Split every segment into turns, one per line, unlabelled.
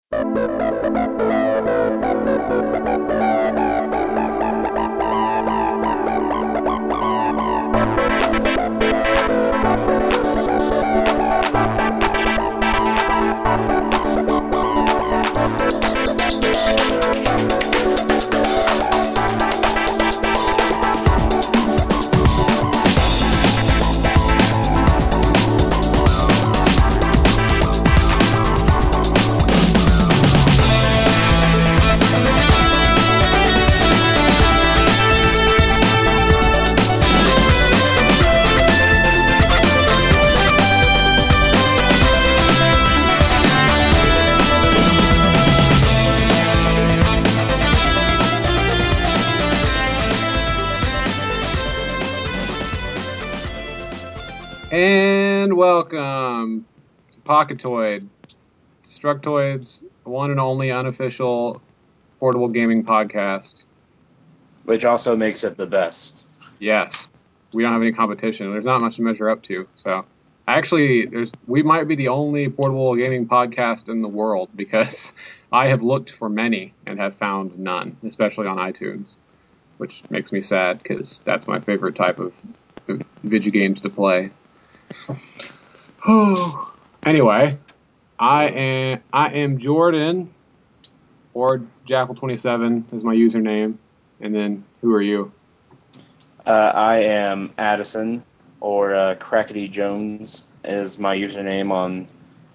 And welcome to Pocketoid, Destructoid's one and only unofficial portable gaming podcast.
Which also makes it the best.
Yes, we don't have any competition. There's not much to measure up to. So, actually, we might be the only portable gaming podcast in the world because I have looked for many and have found none, especially on iTunes, which makes me sad because that's my favorite type of video games to play. Anyway, I am Jordan, or Jackal27 is my username, and then who are you?
I am Addison, or Crackety Jones is my username on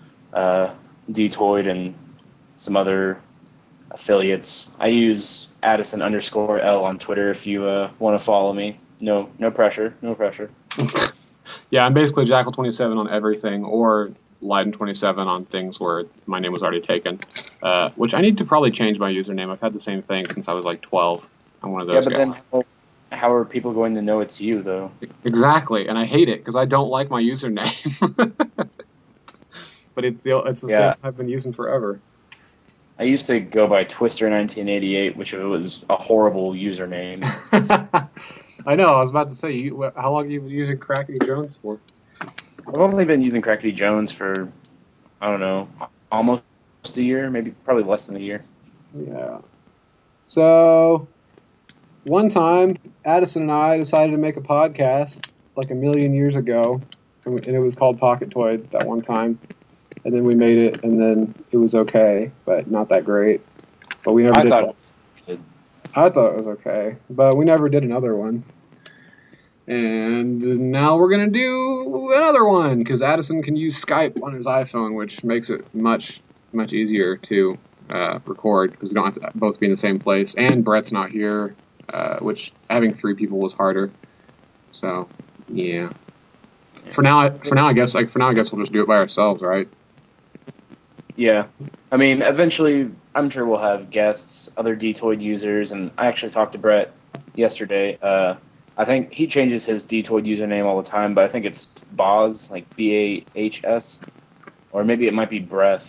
Dtoid and some other affiliates. I use Addison_L on Twitter if you want to follow me. No pressure.
Yeah, I'm basically Jackal27 on everything, or Leiden27 on things where my name was already taken. Which I need to probably change my username. I've had the same thing since I was like 12. I'm one of those guys.
Yeah, but then how are people going to know it's you, though?
Exactly, and I hate it because I don't like my username. But it's the same I've been using forever.
I used to go by Twister1988, which was a horrible username.
I know. I was about to say, how long have you been using Crackety Jones for?
I've only been using Crackety Jones for, I don't know, almost a year, probably less than a year.
Yeah. So, one time, Addison and I decided to make a podcast like a million years ago, and it was called Pocketoid that one time. And then we made it, and then it was okay, but not that great. But we never did. I thought it was okay, but we never did another one. And now we're going to do another one, because Addison can use Skype on his iPhone, which makes it much, much easier to record, because we don't have to both be in the same place. And Brett's not here, which having 3 people was harder. So, yeah. For now, I guess we'll just do it by ourselves, right?
Yeah. I mean, eventually, I'm sure we'll have guests, other Dtoid users, and I actually talked to Brett yesterday. I think he changes his Dtoid username all the time, but I think it's Boz, like Bahs, or maybe it might be Breath,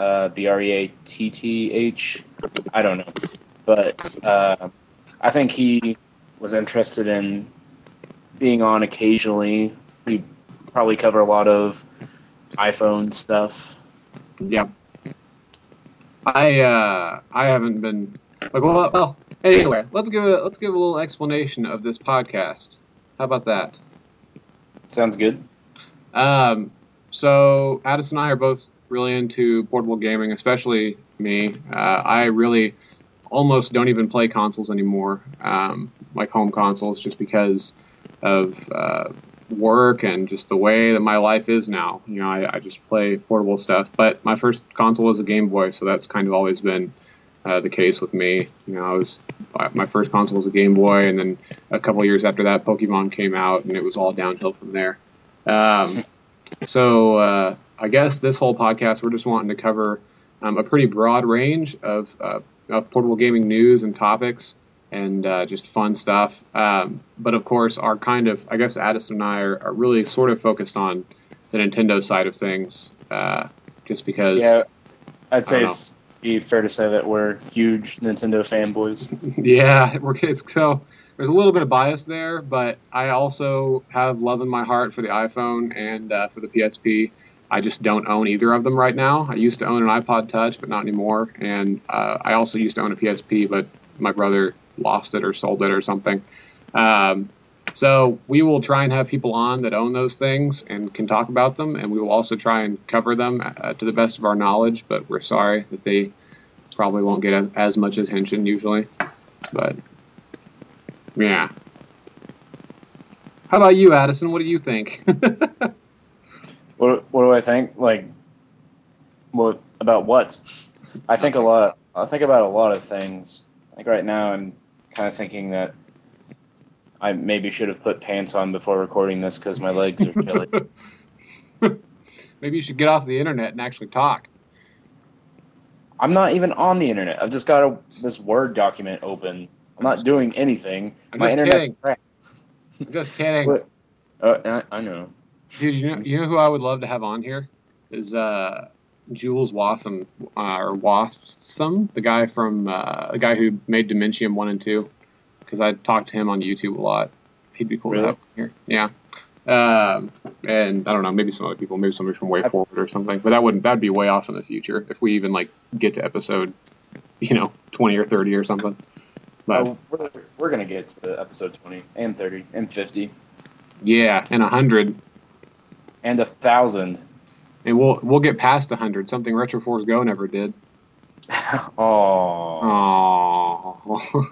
Breatth. I don't know, but I think he was interested in being on occasionally. We probably cover a lot of iPhone stuff.
Yeah. I haven't been like well anyway, let's give a little explanation of this podcast. How about that?
Sounds good.
So Addison and I are both really into portable gaming, especially me. I really almost don't even play consoles anymore, like home consoles, just because of work and just the way that my life is now. You know, I just play portable stuff. But my first console was a Game Boy, so that's kind of always been the case with me. You know, my first console was a Game Boy, and then a couple years after that, Pokemon came out, and it was all downhill from there. So I guess this whole podcast, we're just wanting to cover a pretty broad range of portable gaming news and topics, and just fun stuff. But of course, I guess Addison and I are really sort of focused on the Nintendo side of things, just because.
Yeah, I'd say it's fair to say that we're huge Nintendo fanboys.
Yeah, so there's a little bit of bias there, but I also have love in my heart for the iPhone and for the PSP. I just don't own either of them right now. I used to own an iPod Touch, but not anymore. And I also used to own a PSP, but my brother lost it or sold it or something. So we will try and have people on that own those things and can talk about them, and we will also try and cover them to the best of our knowledge, but we're sorry that they probably won't get as much attention usually. But, yeah. How about you, Addison? What do you think?
What do I think? Like, what about what? I think a lot. I think about a lot of things. Like right now, I'm kind of thinking that I maybe should have put pants on before recording this because my legs are chilly.
Maybe you should get off the internet and actually talk.
I'm not even on the internet. I've just got this Word document open. I'm not doing anything. My internet's crap.
I'm just kidding.
What? I know.
Dude, you know who I would love to have on here is Jules Waltham or Waltham, the guy who made Dementium 1 and 2. Because I talked to him on YouTube a lot. He'd be cool to have on here. Yeah. And I don't know, maybe some other people, maybe somebody from Way Forward or something. But that'd be way off in the future if we even like get to episode, 20 or 30 or something. But
we're gonna get to episode 20 and 30 and 50.
Yeah, and 100.
And 1,000.
And we'll get past 100, something Retro Force Go never did.
Aww.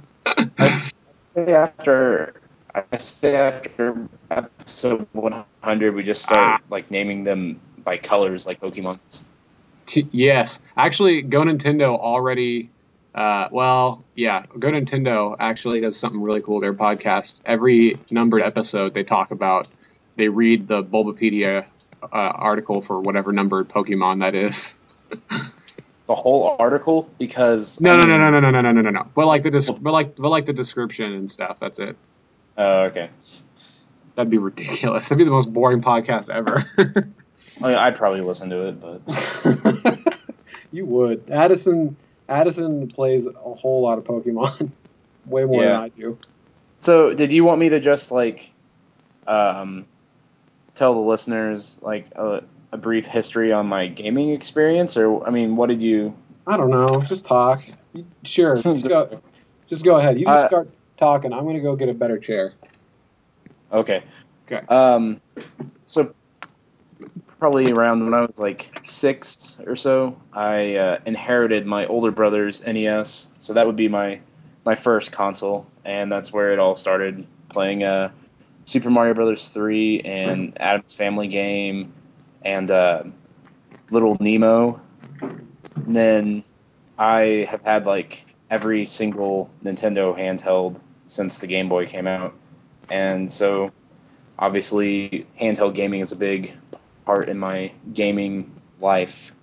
I say after episode 100, we just start like naming them by colors, like Pokemon.
Yes, actually, Go Nintendo already. Go Nintendo actually does something really cool. Their podcast, every numbered episode, they read the Bulbapedia article for whatever numbered Pokemon that is.
The whole article, because
no. But like the description and stuff. That's it.
Oh, okay.
That'd be ridiculous. That'd be the most boring podcast ever.
I mean, I'd probably listen to it, but
you would. Addison plays a whole lot of Pokemon, way more than I do.
So, did you want me to just like tell the listeners like a brief history on my gaming experience, or I mean, what did you?
I don't know. Just talk. Sure. Just go ahead. You just start talking. I'm gonna go get a better chair.
Okay.
Okay.
So probably around when I was like 6 or so, I inherited my older brother's NES. So that would be my first console, and that's where it all started. Playing Super Mario Brothers 3 and Addams Family Game and Little Nemo. And then I have had like every single Nintendo handheld since the Game Boy came out. And so obviously handheld gaming is a big part in my gaming life.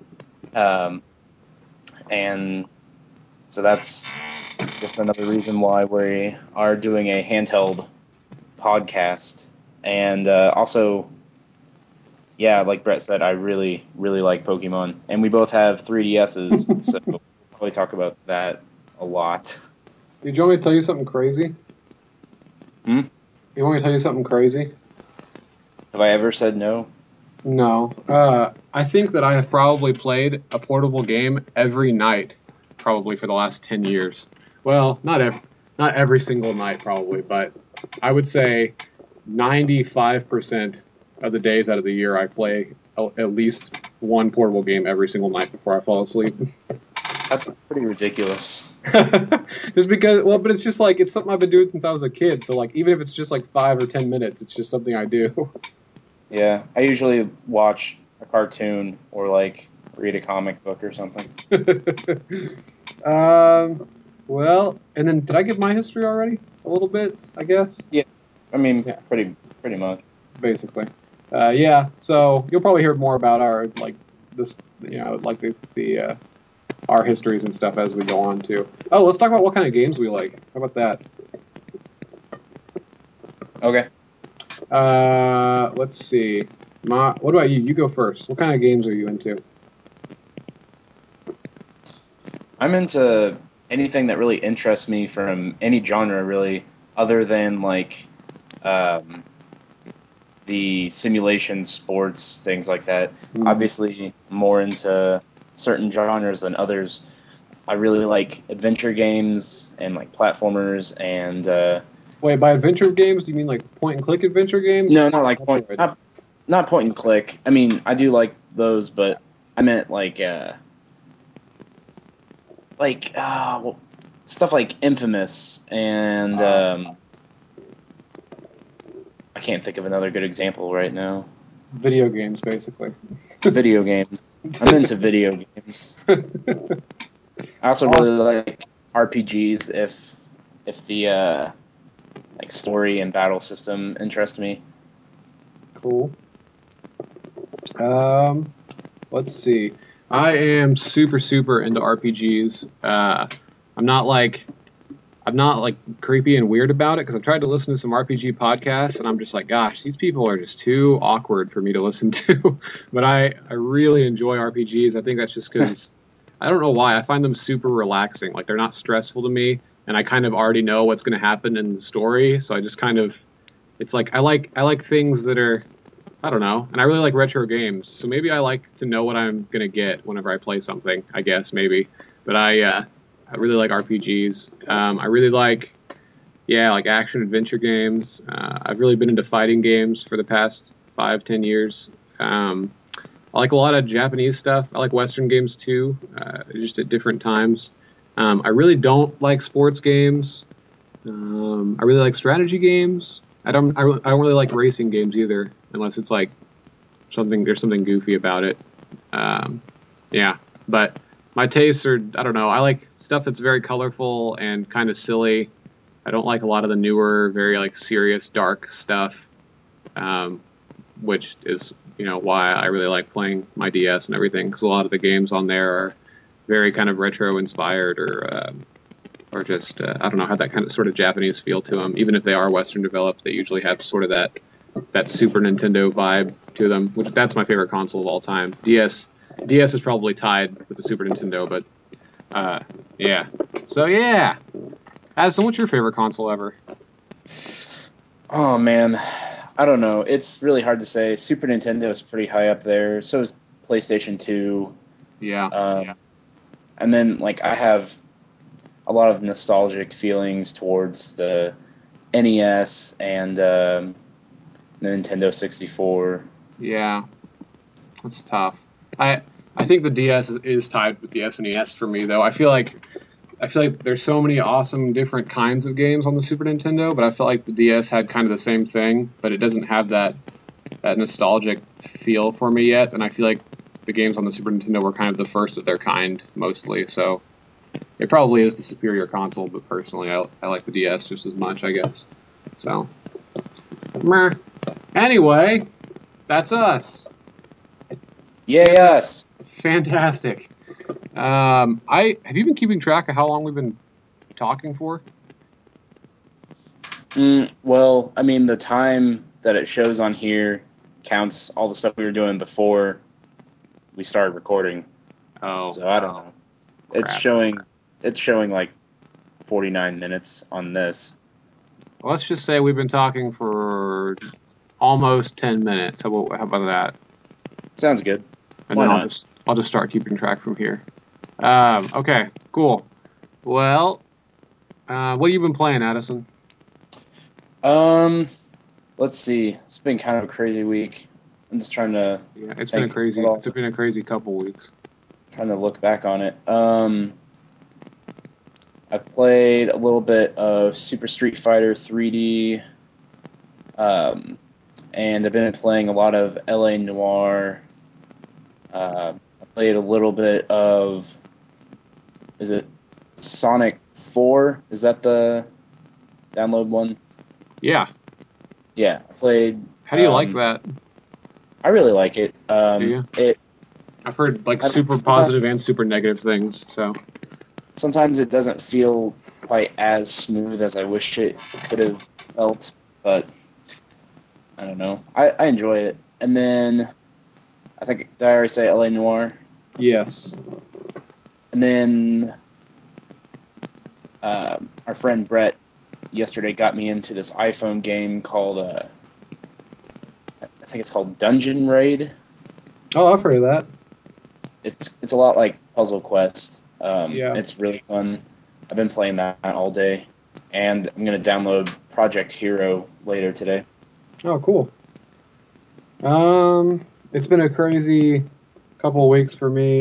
And so that's just another reason why we are doing a handheld podcast. And also, yeah, like Brett said, I really, really like Pokemon. And we both have 3DSs, so we'll probably talk about that a lot.
Do you want me to tell you something crazy? You want me to tell you something crazy?
Have I ever said no?
No. I think that I have probably played a portable game every night, probably for the last 10 years. Well, not every single night, probably, but I would say 95% of the days out of the year I play at least one portable game every single night before I fall asleep.
That's pretty ridiculous.
Just because, but it's just like, it's something I've been doing since I was a kid, so like, even if it's just like 5 or 10 minutes, it's just something I do.
Yeah, I usually watch a cartoon or like read a comic book or something.
Well, and then did I give my history already? A little bit, I guess.
Yeah, I mean, yeah. pretty much.
Basically, yeah. So you'll probably hear more about our our histories and stuff as we go on too. Oh, let's talk about what kind of games we like. How about that?
Okay.
Let's see. What about you? You go first. What kind of games are you into?
I'm into anything that really interests me from any genre, really, other than like the simulation sports, things like that.
Mm.
Obviously, more into certain genres than others. I really like adventure games and like platformers and
Wait, by adventure games, do you mean like point and click adventure games?
no, not like
Metroid?
not point and click. I mean, I do like those, but I meant well, stuff like Infamous and I can't think of another good example right now.
Video games, basically.
Video games. I'm into video games. I also really
Awesome.
like RPGs if the like story and battle system interest me.
Cool. Let's see. I am super, super into RPGs. I'm not like creepy and weird about it because I've tried to listen to some RPG podcasts and I'm just like, gosh, these people are just too awkward for me to listen to. But I really enjoy RPGs. I think that's just because I don't know why. I find them super relaxing. Like they're not stressful to me, and I kind of already know what's going to happen in the story. So I just kind of it's like I like things that are I don't know, and I really like retro games. So maybe I like to know what I'm gonna get whenever I play something. I guess maybe, but I really like RPGs. I really like like action adventure games. I've really been into fighting games for the past 5-10 years. I like a lot of Japanese stuff. I like Western games too, just at different times. I really don't like sports games. I really like strategy games. I don't really like racing games either, unless it's like there's something goofy about it. Um, yeah, but my tastes are I don't know. I like stuff that's very colorful and kind of silly. I don't like a lot of the newer, very like serious, dark stuff, um, which is why I really like playing my DS and everything because a lot of the games on there are very kind of retro inspired or just I don't know, have that kind of sort of Japanese feel to them. Even if they are Western developed, they usually have sort of that Super Nintendo vibe to them, which that's my favorite console of all time. DS is probably tied with the Super Nintendo, but yeah. So yeah, Addison, what's your favorite console ever?
Oh man, I don't know. It's really hard to say. Super Nintendo is pretty high up there. So is PlayStation 2.
Yeah,
And then like I have a lot of nostalgic feelings towards the NES and the Nintendo 64.
yeah, that's tough. I think the DS is tied with the SNES for me though. I feel like there's so many awesome different kinds of games on the Super Nintendo, but I felt like the DS had kind of the same thing, but it doesn't have that nostalgic feel for me yet. And I feel like the games on the Super Nintendo were kind of the first of their kind mostly. So it probably is the superior console, but personally, I like the DS just as much, I guess. So, meh. Anyway, that's us.
Yes.
Fantastic. I have you been keeping track of how long we've been talking for?
Well, I mean, the time that it shows on here counts all the stuff we were doing before we started recording.
Oh,
So I don't know. It's
crap.
showing. It's showing like 49 minutes on this.
Let's just say we've been talking for almost 10 minutes. How about that?
Sounds good.
And
Why
then I'll
not?
just I'll just start keeping track from here. Okay, cool. Well, what have you been playing, Addison?
Um, let's see. It's been kind of a crazy week. I'm just trying to
Yeah, it's been a
think
crazy it's been a crazy couple weeks.
trying to look back on it. I played a little bit of Super Street Fighter 3D. And I've been playing a lot of LA Noir. I played a little bit of, is it Sonic 4? Is that the download one?
Yeah.
Yeah, I played.
How do you like that?
I really like it.
Do you?
It
I've heard like
I mean,
super positive and super negative things. So
sometimes it doesn't feel quite as smooth as I wish it could have felt, but I don't know. I enjoy it. And then I think did I already say LA Noir?
yes.
And then our friend Brett yesterday got me into this iPhone game called think it's called Dungeon Raid.
Oh, I've heard of that.
It's a lot like Puzzle Quest.
Yeah.
It's really fun. I've been playing that all day, and I'm gonna download Project Hero later today.
Oh, cool. It's been a crazy couple of weeks for me.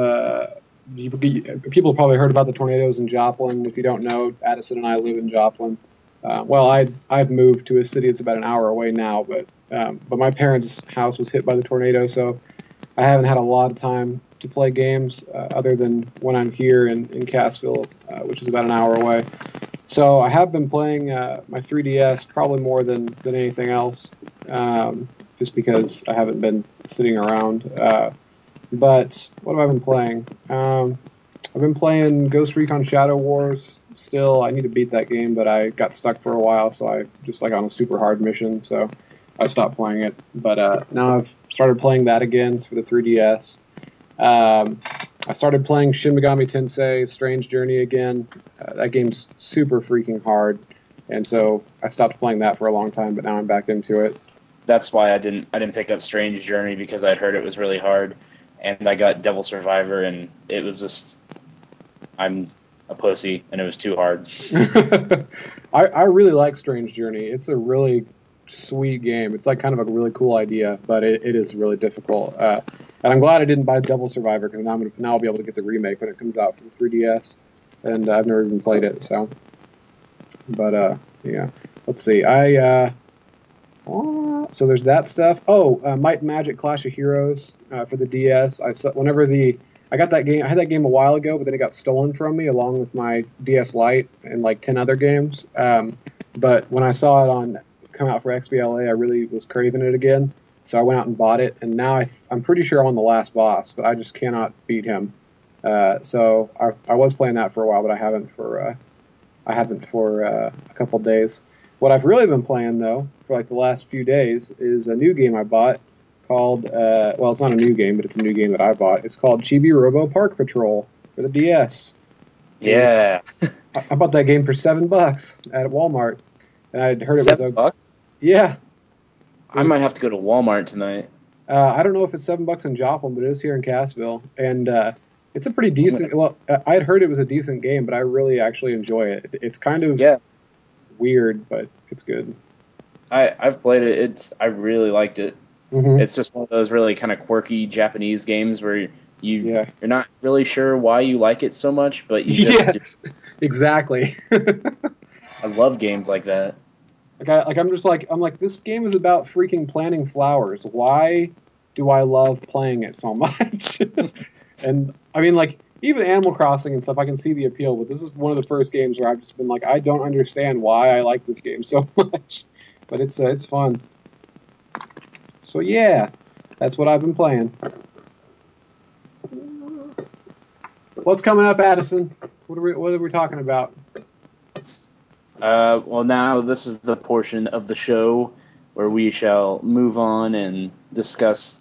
People probably heard about the tornadoes in Joplin. If you don't know, Addison and I live in Joplin. Well, I've moved to a city that's about an hour away now, but my parents' house was hit by the tornado, so I haven't had a lot of time to play games other than when I'm here in Cassville, which is about an hour away. So I have been playing my 3DS probably more than anything else, just because I haven't been sitting around. But what have I been playing? I've been playing Ghost Recon Shadow Wars. Still, I need to beat that game, but I got stuck for a while, so I just like on a super hard mission, so I stopped playing it. But now I've started playing that again for the 3DS. I started playing Shin Megami Tensei Strange Journey again. That game's super freaking hard, and so I stopped playing that for a long time, but now I'm back into it.
That's why I didn't pick up Strange Journey, because I'd heard it was really hard, and I got Devil Survivor, and it was just, I'm a pussy, and it was too hard.
I really like Strange Journey. It's a really sweet game. It's like kind of a really cool idea, but it is really difficult. And I'm glad I didn't buy Devil Survivor, because now I'll be able to get the remake when it comes out for the 3DS, and I've never even played it. So, but yeah, let's see. So there's that stuff. Oh, Might and Magic Clash of Heroes for the DS. I got that game. I had that game a while ago, but then it got stolen from me along with my DS Lite and like 10 other games. But when I saw it come out for XBLA, I really was craving it again. So I went out and bought it, and now I'm pretty sure I'm on the last boss, but I just cannot beat him. So I was playing that for a while, but I haven't for a couple days. What I've really been playing though for like the last few days is a new game I bought called well, it's not a new game, but it's a new game that I bought. It's called Chibi Robo Park Patrol for the DS.
Yeah.
I bought that game for $7 at Walmart, and I'd heard it was
$7?
Yeah.
I might have to go to Walmart tonight.
I don't know if it's $7 in Joplin, but it is here in Cassville, and it's a pretty decent. Well, I had heard it was a decent game, but I really actually enjoy it. It's kind of weird, but it's good.
I've played it. I really liked it.
Mm-hmm.
It's just one of those really kind of quirky Japanese games where you're not really sure why you like it so much, but you just
do. Exactly.
I love games like that.
I'm like, this game is about freaking planting flowers. Why do I love playing it so much? And I mean, like, even Animal Crossing and stuff, I can see the appeal, but this is one of the first games where I've just been like, I don't understand why I like this game so much, but it's fun. So yeah, that's what I've been playing. What's coming up, Addison? What are we talking about?
Well, now this is the portion of the show where we shall move on and discuss,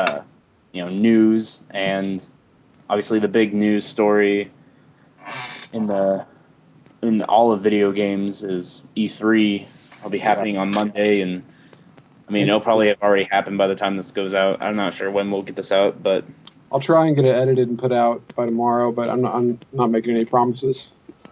news, and obviously the big news story in all of video games is E3. It'll be happening on Monday, and I mean it'll probably have already happened by the time this goes out. I'm not sure when we'll get this out, but
I'll try and get it edited and put out by tomorrow, but I'm not making any promises.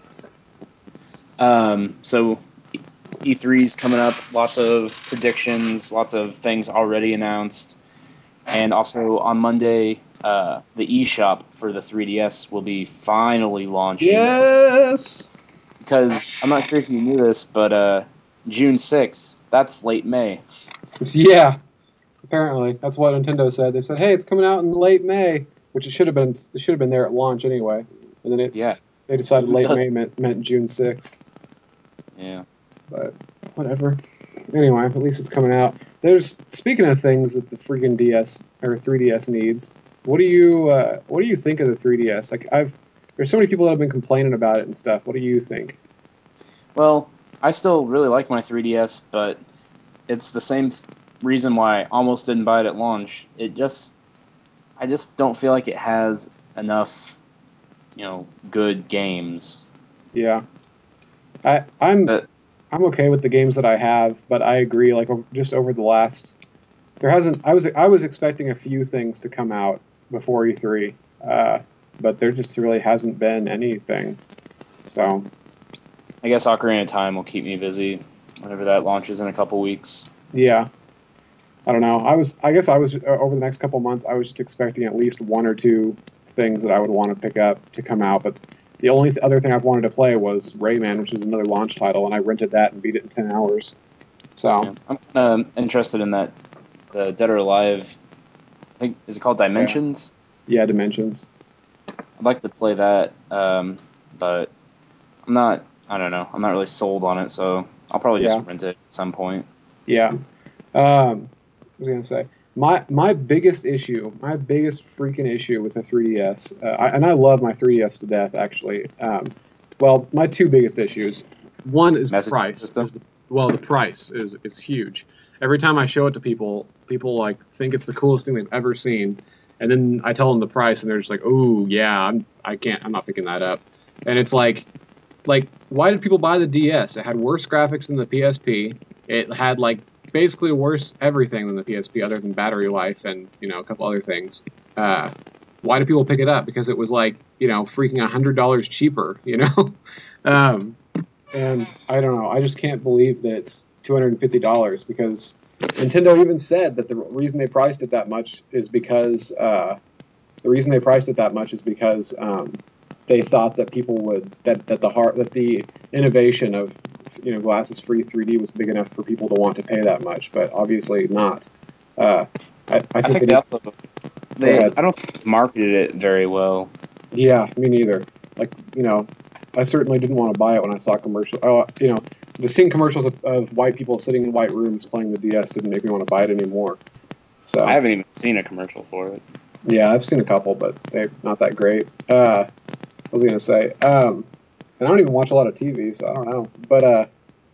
So E3's coming up, lots of predictions, lots of things already announced, and also on Monday, the eShop for the 3DS will be finally launching.
Yes!
Because I'm not sure if you knew this, but June 6th, that's late May.
Yeah, apparently. That's what Nintendo said. They said, hey, it's coming out in late May, which it should have been there at launch anyway. And then they decided late May meant June 6th.
Yeah.
But whatever. Anyway, at least it's coming out. Speaking of things that the freaking DS or 3DS needs, what do you think of the 3DS? Like there's so many people that have been complaining about it and stuff. What do you think?
Well, I still really like my 3DS, but it's the same reason why I almost didn't buy it at launch. I just don't feel like it has enough, good games.
Yeah. I'm okay with the games that I have, but I agree. Like just over the last there hasn't. I was expecting a few things to come out before E3, but there just really hasn't been anything. So
I guess Ocarina of Time will keep me busy whenever that launches in a couple weeks.
yeah, I don't know. I guess I was over the next couple months. I was just expecting at least one or two things that I would want to pick up to come out, but the only other thing I've wanted to play was Rayman, which is another launch title, and I rented that and beat it in 10 hours. So
yeah. I'm kind of interested in that, the Dead or Alive. I think, is it called Dimensions?
Yeah, Dimensions.
I'd like to play that, but I'm not. I don't know. I'm not really sold on it, so I'll probably just rent it at some point.
Yeah. What was I gonna say? My biggest freaking issue with the 3DS, and I love my 3DS to death, actually. Well, my two biggest issues. One is the price. The price is huge. Every time I show it to people like think it's the coolest thing they've ever seen, and then I tell them the price, and they're just like, "Oh yeah, I'm not picking that up." And it's like, why did people buy the DS? It had worse graphics than the PSP. It had basically worse everything than the PSP, other than battery life and a couple other things. Why did people pick it up? Because it was freaking $100 cheaper, and I don't know. I just can't believe that it's $250 because Nintendo even said that the reason they priced it that much is because they thought that people would that the innovation of glasses free 3D was big enough for people to want to pay that much, but obviously not. I think
they also I don't think they marketed it very well.
Yeah, me neither. I certainly didn't want to buy it when I saw commercials. Seeing commercials of white people sitting in white rooms playing the DS didn't make me want to buy it anymore. So
I haven't even seen a commercial for it.
Yeah, I've seen a couple, but they're not that great. What was I going to say? And I don't even watch a lot of TV, so I don't know. But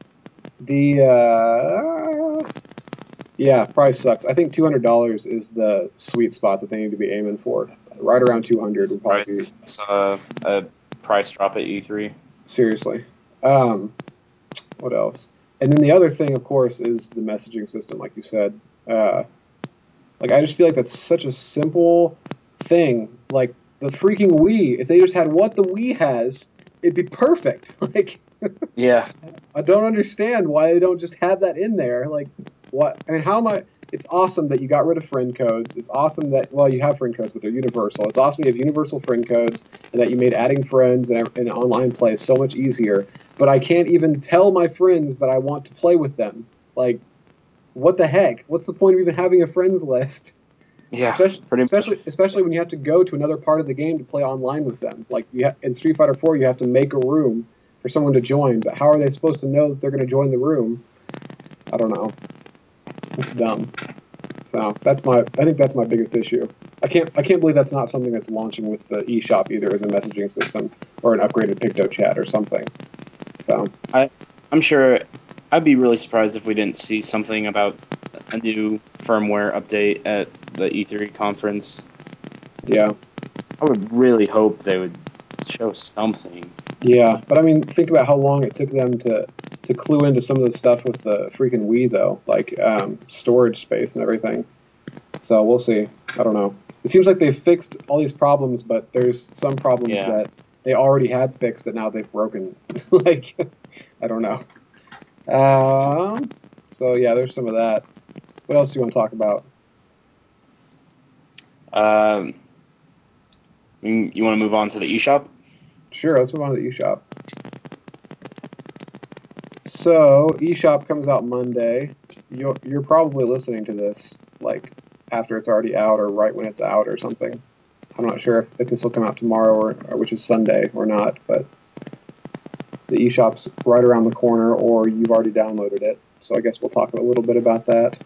price sucks. I think $200 is the sweet spot that they need to be aiming for. Right around 200 would probably be.
I saw a price drop at E3.
Seriously. What else? And then the other thing, of course, is the messaging system, like you said. I just feel like that's such a simple thing. Like the freaking Wii, if they just had what the Wii has, it'd be perfect.
Yeah.
I don't understand why they don't just have that in there. What? I mean, how am I? It's awesome that you got rid of friend codes. It's awesome that, you have friend codes, but they're universal. It's awesome you have universal friend codes and that you made adding friends and online play so much easier. But I can't even tell my friends that I want to play with them. What the heck? What's the point of even having a friends list?
Yeah,
especially when you have to go to another part of the game to play online with them. In Street Fighter 4, you have to make a room for someone to join, but how are they supposed to know that they're going to join the room? I don't know. It's dumb. So I think that's my biggest issue. I can't believe that's not something that's launching with the eShop either as a messaging system or an upgraded PictoChat or something. So
I'm sure I'd be really surprised if we didn't see something about a new firmware update at the E3 conference.
Yeah.
I would really hope they would show something.
Yeah, but I mean, think about how long it took them to clue into some of the stuff with the freaking Wii, though, storage space and everything. So we'll see. I don't know. It seems like they've fixed all these problems, but there's some problems that they already had fixed that now they've broken. I don't know. So yeah, there's some of that. What else do you want to talk about?
You want to move on to the eShop?
Sure, let's move on to the eShop. So eShop comes out Monday. You're probably listening to this after it's already out or right when it's out or something. I'm not sure if this will come out tomorrow or which is Sunday or not, but the eShop's right around the corner or you've already downloaded it. So I guess we'll talk a little bit about that.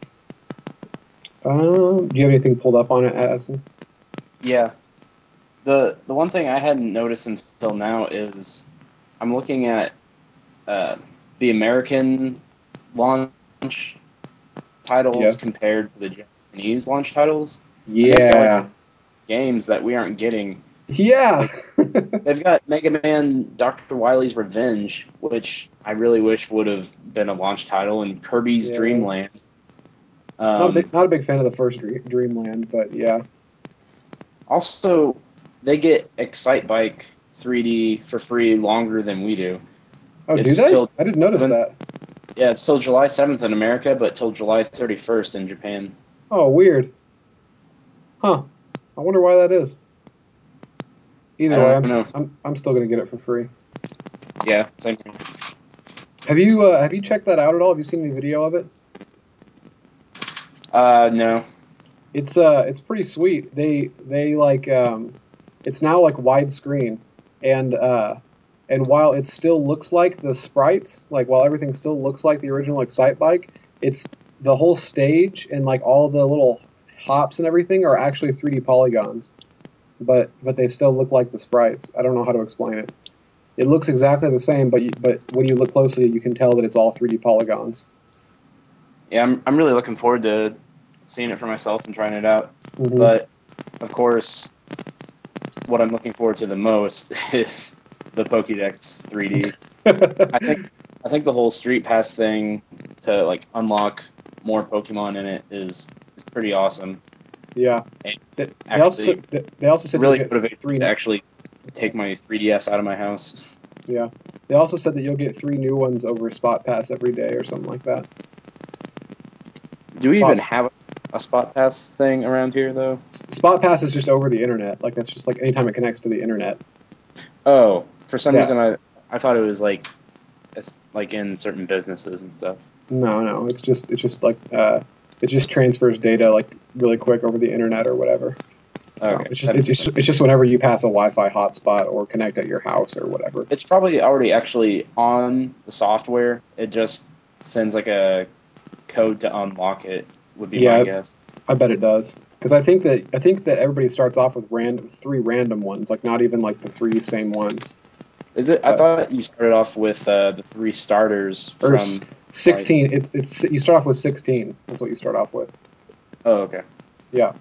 Do you have anything pulled up on it, Addison?
Yeah. The one thing I hadn't noticed until now is I'm looking at the American launch titles compared to the Japanese launch titles.
Yeah.
Games that we aren't getting.
Yeah.
They've got Mega Man Dr. Wily's Revenge, which I really wish would have been a launch title, and Kirby's Dream Land.
Not a big fan of the first Dreamland, but yeah.
Also, they get Excite Bike 3D for free longer than we do.
Oh, do
It's
they?
till
I didn't notice that.
yeah, it's till July 7th in America, but till July 31st in Japan.
Oh, weird. Huh. I wonder why that is.
I
Either way,
don't know.
I'm still gonna get it for free.
Yeah, same thing.
Have you checked that out at all? Have you seen any video of it?
No.
It's pretty sweet. They like it's now like widescreen, and while it still looks like the sprites, like while everything still looks like the original Excite Bike, it's the whole stage and like all the little hops and everything are actually 3D polygons, but they still look like the sprites. I don't know how to explain it. It looks exactly the same, but when you look closely, you can tell that it's all 3D polygons.
Yeah, I'm really looking forward to seeing it for myself and trying it out.
Mm-hmm.
But of course, what I'm looking forward to the most is the Pokédex 3D. I think the whole Street Pass thing to like unlock more Pokemon in it is pretty awesome.
Yeah.
And
They also said
really
you'll get
motivated
three.
to actually take my 3DS out of my house.
Yeah. They also said that you'll get 3 new ones over Spot Pass every day or something like that.
Do we even have a Spot Pass thing around here though?
Spot Pass is just over the internet. Like that's just like anytime it connects to the internet.
Oh, for some
Yeah.
reason I thought it was like in certain businesses and stuff.
No. It's just like it just transfers data like really quick over the internet or whatever. So
Okay.
it's just whenever you pass a Wi-Fi hotspot or connect at your house or whatever.
It's probably already actually on the software. It just sends like a code to unlock it. Would be my guess.
I bet it does. Because I think that everybody starts off with 3 random ones, like not even like the 3 same ones.
Is it? I thought you started off with the 3 starters
Or
from
16. It's you start off with 16. That's what you start off with.
Oh, okay.
Yeah.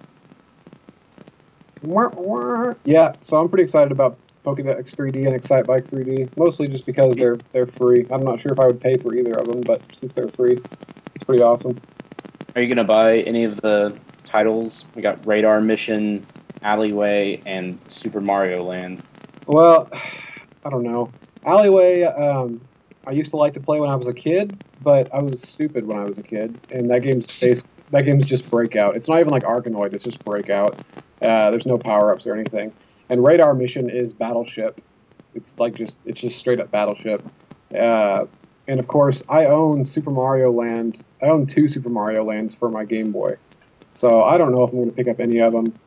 Yeah. So I'm pretty excited about Pokédex 3D and Excite Bike 3D, mostly just because they're free. I'm not sure if I would pay for either of them, but since they're free, it's pretty awesome.
Are you gonna buy any of the titles? We got Radar Mission, Alleyway, and Super Mario Land.
Well, I don't know. Alleyway, I used to like to play when I was a kid, but I was stupid when I was a kid, and that game's just Breakout. It's not even like Arkanoid; it's just Breakout. There's no power ups or anything. And Radar Mission is Battleship. It's just straight up Battleship. And of course, I own Super Mario Land. I own 2 Super Mario Lands for my Game Boy, so I don't know if I'm going to pick up any of them.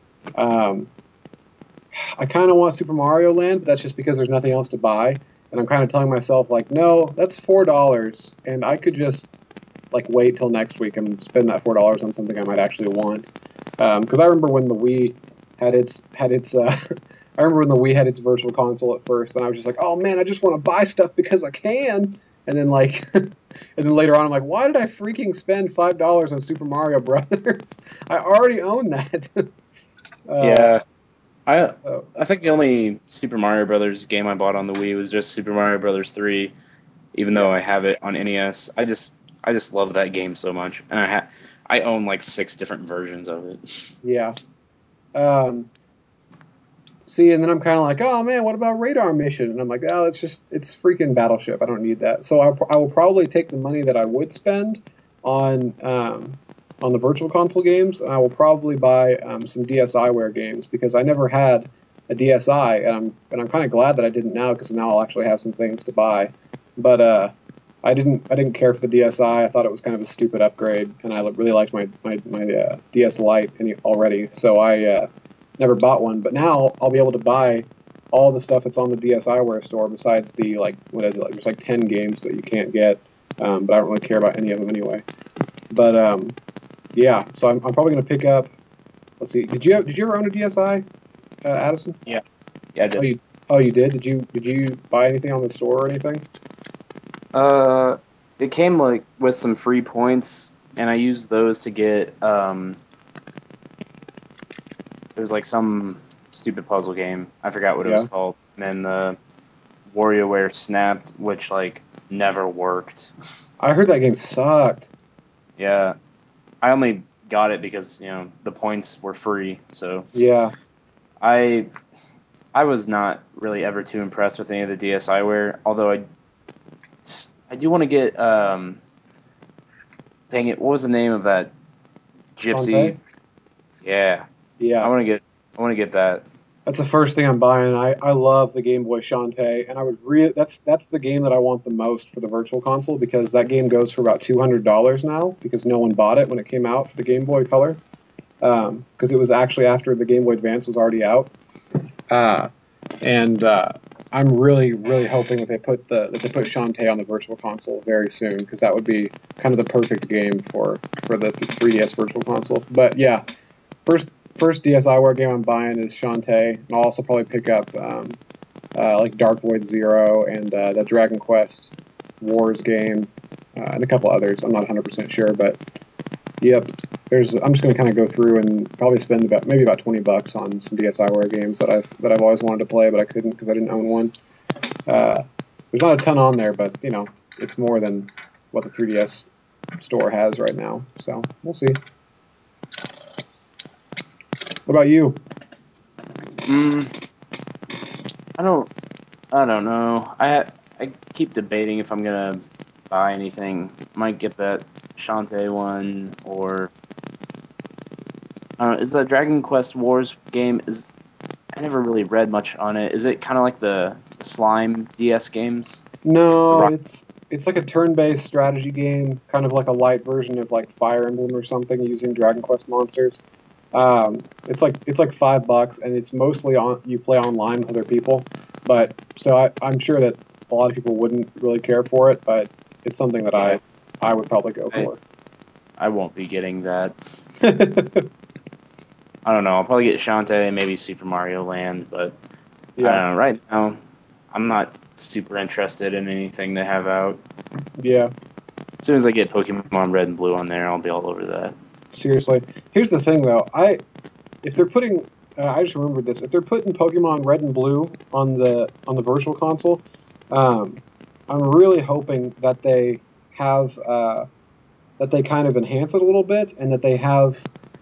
I kind of want Super Mario Land, but that's just because there's nothing else to buy. And I'm kind of telling myself, like, no, that's $4, and I could just like wait till next week and spend that $4 on something I might actually want. Because I remember when the Wii had its I remember when the Wii had its Virtual Console at first, and I was just like, oh man, I just want to buy stuff because I can. And then like, and then later on, I'm like, why did I freaking spend $5 on Super Mario Brothers? I already own that.
Yeah,
So,
I think the only Super Mario Brothers game I bought on the Wii was just Super Mario Brothers 3. Even though
yeah.
I have it on NES, I just love that game so much, and I own like 6 different versions of it.
Yeah. Um, See, and then I'm kind of like, oh man, what about Radar Mission? And I'm like, oh, it's freaking Battleship. I don't need that. So I will probably take the money that I would spend on on the Virtual Console games, and I will probably buy some DSiWare games because I never had a DSi, and I'm kind of glad that I didn't now because now I'll actually have some things to buy. But I didn't care for the DSi. I thought it was kind of a stupid upgrade, and I really liked my DS Lite already. So I never bought one, but now I'll be able to buy all the stuff that's on the DSiWare store besides the like what is it? Like, there's like 10 games that you can't get, but I don't really care about any of them anyway. But yeah, so I'm probably gonna pick up. Let's see. Did you ever own a DSi, Addison?
Yeah, I did.
You did. Did you buy anything on the store or anything?
Uh, it came like with some free points, and I used those to get it was like some stupid puzzle game. I forgot what it was
Yeah,
called. And then the WarioWare Snapped, which like never worked.
I heard that game sucked.
Yeah, I only got it because the points were free. So
Yeah.
I was not really ever too impressed with any of the DSiWare. Although I do want to get dang it, what was the name of that Gypsy?
Shantae?
Yeah,
Yeah.
I want to get that.
That's the first thing I'm buying. I love the Game Boy Shantae, and I would that's the game that I want the most for the Virtual Console because that game goes for about $200 now because no one bought it when it came out for the Game Boy Color because it was actually after the Game Boy Advance was already out. And I'm really hoping that they put Shantae on the Virtual Console very soon because that would be kind of the perfect game for the 3DS Virtual Console. But yeah, first DSiWare game I'm buying is Shantae, and I'll also probably pick up like Dark Void Zero and that Dragon Quest Wars game and a couple others. I'm not 100% sure, but yep. I'm just going to kind of go through and probably spend maybe about $20 on some DSiWare games that I've always wanted to play, but I couldn't because I didn't own one. There's not a ton on there, but it's more than what the 3DS store has right now. So we'll see. What about you?
I don't know. I keep debating if I'm gonna buy anything. Might get that Shantae one, or I don't know. Is that Dragon Quest Wars game? I never really read much on it. Is it kind of like the Slime DS games?
No, it's like a turn-based strategy game, kind of like a light version of like Fire Emblem or something, using Dragon Quest monsters. It's like $5, and it's mostly you play online with other people. But so I'm sure that a lot of people wouldn't really care for it, but it's something that I would probably go for.
I won't be getting that. I don't know. I'll probably get Shantae and maybe Super Mario Land, but
yeah.
I don't know. Right now, I'm not super interested in anything they have out.
Yeah.
As soon as I get Pokemon Red and Blue on there, I'll be all over that.
Seriously. Here's the thing, though. If they're putting, I just remembered this. If they're putting Pokemon Red and Blue on the Virtual Console, I'm really hoping that they have that they kind of enhance it a little bit, and that they have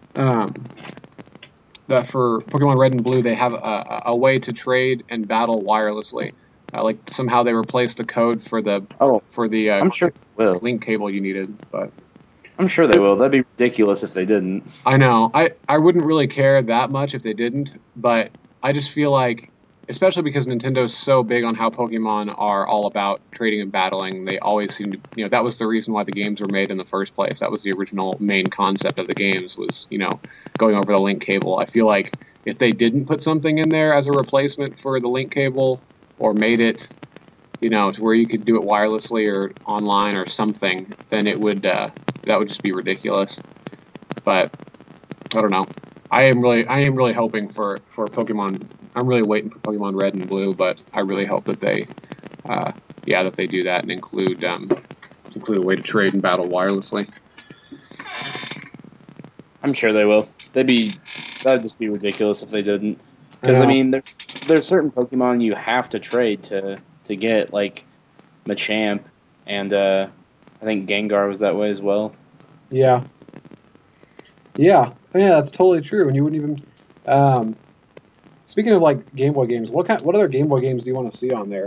that for Pokemon Red and Blue they have a way to trade and battle wirelessly. Like somehow they replaced the code for the
I'm sure they will.
link cable you needed, but
I'm sure they will. That'd be ridiculous if they didn't.
I know. I wouldn't really care that much if they didn't, but I just feel like, especially because Nintendo's so big on how Pokemon are all about trading and battling, they always seem to, that was the reason why the games were made in the first place. That was the original main concept of the games was, going over the link cable. I feel like if they didn't put something in there as a replacement for the link cable or made it, to where you could do it wirelessly or online or something, then it would, that would just be ridiculous. But I don't know. I am really hoping for Pokemon. I'm really waiting for Pokemon Red and Blue, but I really hope that they, that they do that and include a way to trade and battle wirelessly.
I'm sure they will. That'd just be ridiculous if they didn't. Because I mean, there's certain Pokemon you have to trade to get, like Machamp, and I think Gengar was that way as well.
Yeah. Yeah, that's totally true. And you wouldn't even. Speaking of like Game Boy games, what other Game Boy games do you want to see on there?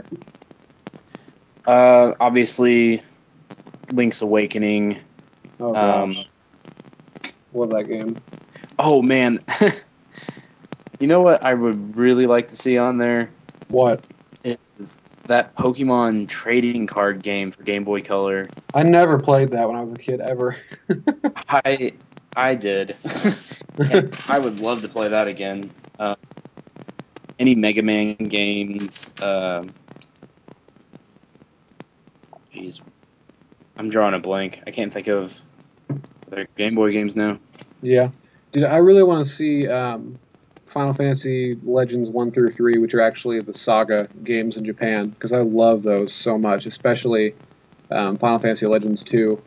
Obviously, Link's Awakening.
Oh gosh, love that game.
Oh man, you know what I would really like to see on there?
What?
Is that Pokemon trading card game for Game Boy Color.
I never played that when I was a kid ever.
I did. And I would love to play that again. Any Mega Man games. Jeez, I'm drawing a blank. I can't think of their Game Boy games now.
Yeah, dude, I really want to see Final Fantasy Legends 1 through 3, which are actually the Saga games in Japan, because I love those so much, especially Final Fantasy Legends 2.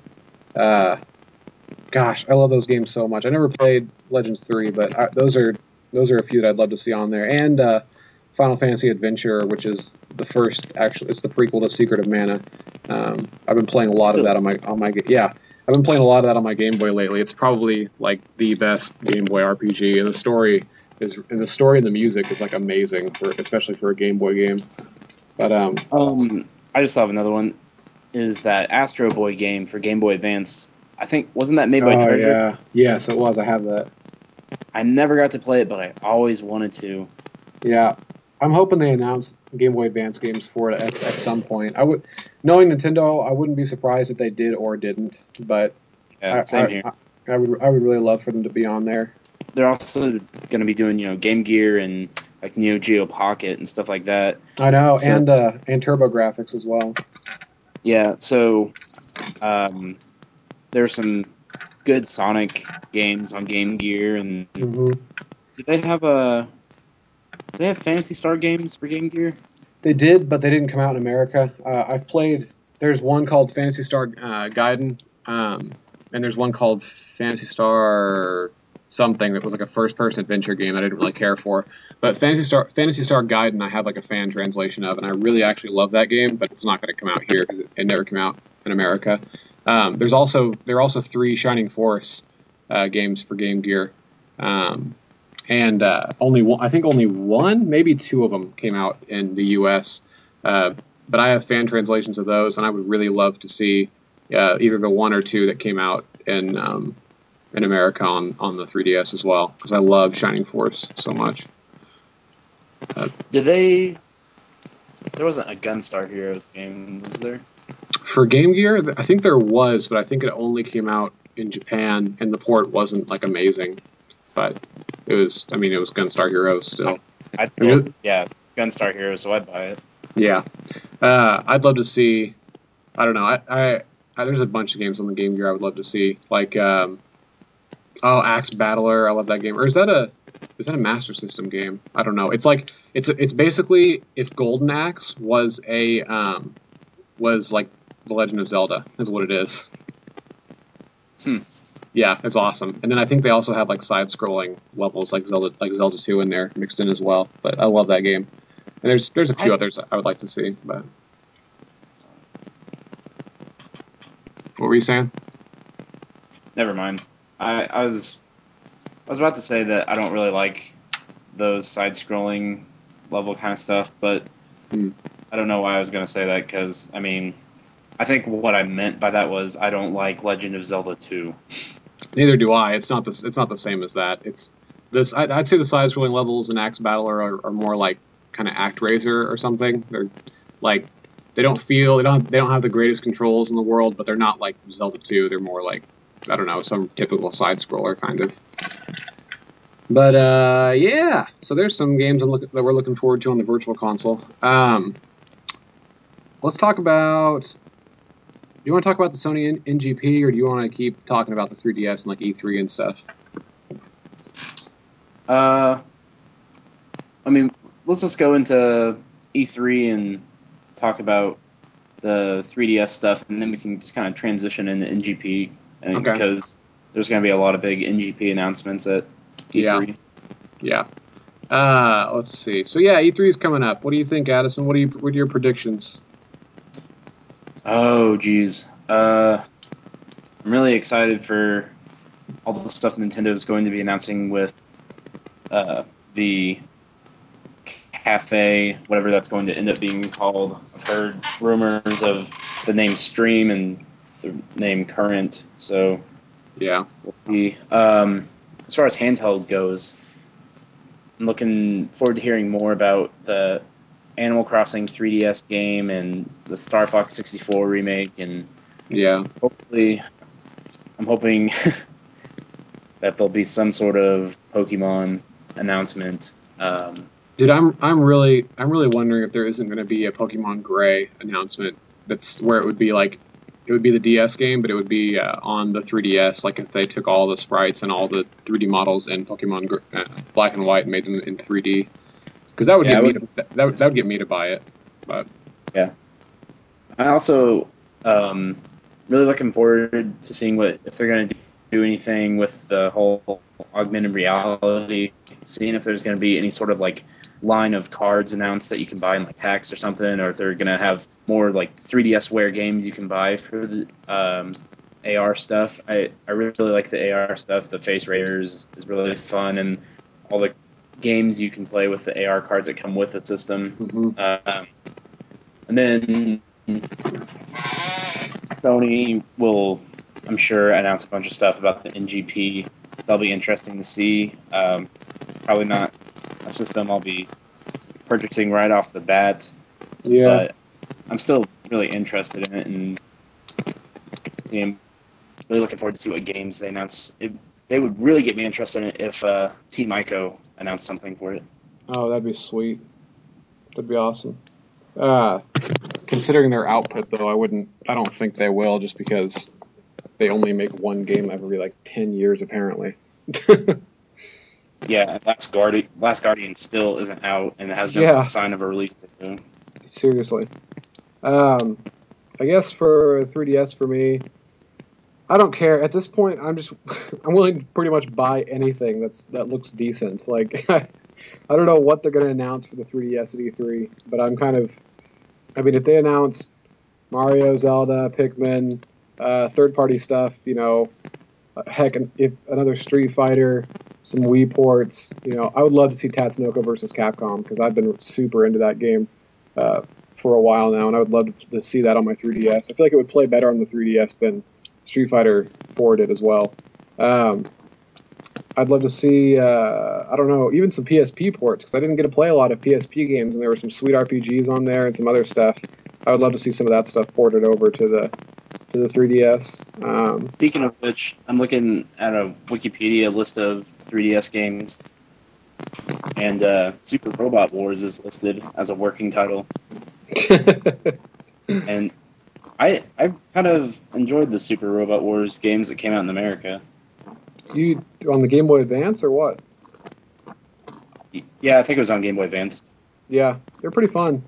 Gosh, I love those games so much. I never played Legends 3, but those are a few that I'd love to see on there. And Final Fantasy Adventure, which is the first, actually, it's the prequel to Secret of Mana. I've been playing a lot of that on my yeah. I've been playing a lot of that on my Game Boy lately. It's probably like the best Game Boy RPG, and the story and the music is like amazing especially for a Game Boy game. But
I just thought of another one. Is that Astro Boy game for Game Boy Advance? I think wasn't that made by
oh
Treasure?
yeah, yes, it was. I have that.
I never got to play it, but I always wanted to.
Yeah, I'm hoping they announce Game Boy Advance games for it at some point. Knowing Nintendo, I wouldn't be surprised if they did or didn't. But
Yeah,
I,
same here.
I would really love for them to be on there.
They're also going to be doing Game Gear and like Neo Geo Pocket and stuff like that.
I know,
So,
and TurboGrafx as well.
yeah, so there's some good Sonic games on Game Gear, and
Mm-hmm.
do they have Fantasy Star games for Game Gear?
They did, but they didn't come out in America. I've played. There's one called Fantasy Star Gaiden, and there's one called Fantasy Star something that was like a first-person adventure game I didn't really care for. But Fantasy Star Gaiden, I have like a fan translation of, and I really actually love that game. But it's not going to come out here because it never came out in America. There are also 3 Shining Force games for Game Gear. And I think only one, maybe 2 of them came out in the U.S. But I have fan translations of those, and I would really love to see either the 1 or 2 that came out in America on the 3DS as well, because I love Shining Force so much.
There wasn't a Gunstar Heroes game, was there?
For Game Gear, I think there was, but I think it only came out in Japan, and the port wasn't like amazing. But it was Gunstar Heroes still.
Yeah, Gunstar Heroes, so I'd buy it.
Yeah, I'd love to see. I don't know. There's a bunch of games on the Game Gear I would love to see, like Axe Battler. I love that game. Or is that a Master System game? I don't know. It's basically if Golden Axe was was like The Legend of Zelda is what it is. Yeah, it's awesome. And then I think they also have like side-scrolling levels like Zelda 2 in there mixed in as well. But I love that game. And there's a few others I would like to see. But what were you saying?
Never mind. I was about to say that I don't really like those side-scrolling level kind of stuff, but I don't know why I was going to say that because I think what I meant by that was I don't like Legend of Zelda 2.
Neither do I. It's not the same as that. It's this. I'd say the side-scrolling levels in Axe Battler are more like kind of ActRaiser or something. They're like they don't have the greatest controls in the world, but they're not like Zelda 2. They're more like I don't know, some typical side scroller kind of. But yeah, so there's some games that we're looking forward to on the Virtual Console. Let's talk about. Do you want to talk about the Sony NGP, or do you want to keep talking about the 3DS and like E3 and stuff?
Let's just go into E3 and talk about the 3DS stuff, and then we can just kind of transition into NGP, because there's going to be a lot of big NGP announcements at E3.
Yeah. Let's see. So yeah, E3 is coming up. What do you think, Addison? What are your predictions?
Oh, geez. I'm really excited for all the stuff Nintendo is going to be announcing with the Cafe, whatever that's going to end up being called. I've heard rumors of the name Stream and the name Current, so
yeah,
we'll see. As far as handheld goes, I'm looking forward to hearing more about the Animal Crossing 3DS game and the Star Fox 64 remake, and hopefully, I'm hoping that there'll be some sort of Pokemon announcement.
Dude, I'm really wondering if there isn't going to be a Pokemon Gray announcement. That's where it would be the DS game, but it would be on the 3DS. Like if they took all the sprites and all the 3D models in Pokemon Black and White and made them in 3D, because that would that would get me to buy it. But
yeah, I also really looking forward to seeing if they're going to do anything with the whole augmented reality. Seeing if there's going to be any sort of like line of cards announced that you can buy in like packs or something, or if they're going to have more like 3DSware games you can buy for the AR stuff. I really like the AR stuff. The Face Raiders is really fun, and all the games you can play with the AR cards that come with the system.
Mm-hmm.
And then Sony will, I'm sure, announce a bunch of stuff about the NGP. That'll be interesting to see. Probably not a system I'll be purchasing right off the bat,
Yeah.
but I'm still really interested in it, and I'm really looking forward to see what games they announce. They would really get me interested in it if Team Ico announced something for it.
Oh, that'd be sweet. That'd be awesome. Considering their output, though, I don't think they will, just because they only make one game every like 10 years, apparently.
Yeah, Last Guardian still isn't out, and it has no
Yeah,
sign of a release date.
seriously. I guess for 3DS for me, I don't care at this point. I'm willing to pretty much buy anything that looks decent. Like I don't know what they're going to announce for the 3DS at E3, but I mean, if they announce Mario, Zelda, Pikmin, third-party stuff, heck, if another Street Fighter, some Wii ports, I would love to see Tatsunoko versus Capcom, because I've been super into that game for a while now, and I would love to see that on my 3DS. I feel like it would play better on the 3DS than Street Fighter 4 did as well. I'd love to see, I don't know, even some PSP ports, because I didn't get to play a lot of PSP games, and there were some sweet RPGs on there and some other stuff. I would love to see some of that stuff ported over to the 3DS.
Speaking of which, I'm looking at a Wikipedia list of 3DS games, and Super Robot Wars is listed as a working title. And I kind of enjoyed the Super Robot Wars games that came out in America.
You on the Game Boy Advance or what?
Yeah, I think it was on Game Boy Advance.
Yeah, they're pretty fun.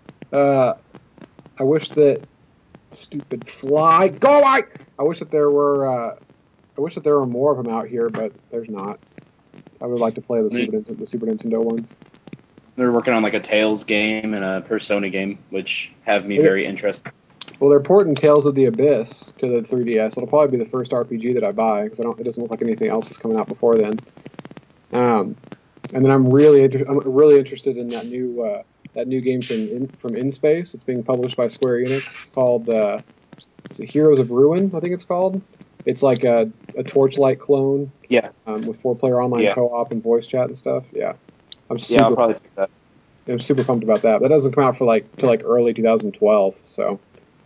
I wish that stupid fly go away. I wish that there were more of them out here, but there's not. I would like to play the Super Nintendo ones.
They're working on like a Tails game and a Persona game, which have me very interested.
Well, they're porting Tales of the Abyss to the 3DS. It'll probably be the first RPG that I buy, because it doesn't look like anything else is coming out before then. And then I'm really interested in that new game from InSpace. It's being published by Square Enix. It's called is it Heroes of Ruin? I think it's called. It's like a Torchlight clone.
Yeah.
With 4-player online co-op and voice chat and stuff. Yeah.
I'll probably pick that.
I'm super pumped about that. That doesn't come out for till early 2012. So,